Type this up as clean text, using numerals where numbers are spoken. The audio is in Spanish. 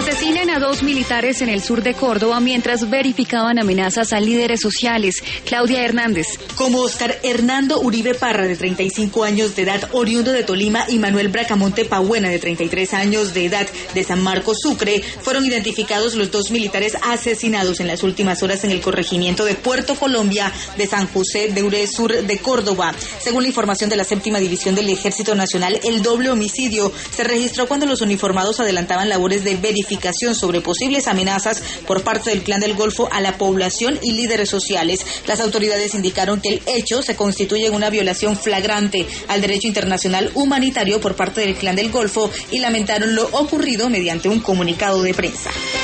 Asesinan a 2 militares en el sur de Córdoba mientras verificaban amenazas a líderes sociales. Claudia Hernández. Como Oscar Hernando Uribe Parra, de 35 años de edad, oriundo de Tolima, y Manuel Bracamonte Pabuena, de 33 años de edad, de San Marcos, Sucre, fueron identificados los 2 militares asesinados en las últimas horas en el corregimiento de Puerto Colombia de San José de Uré, sur de Córdoba. Según la información de la 7ª División del Ejército Nacional, el doble homicidio se registró cuando los uniformados adelantaban labores de verificación sobre posibles amenazas por parte del Clan del Golfo a la población y líderes sociales. Las autoridades indicaron que el hecho se constituye en una violación flagrante al derecho internacional humanitario por parte del Clan del Golfo y lamentaron lo ocurrido mediante un comunicado de prensa.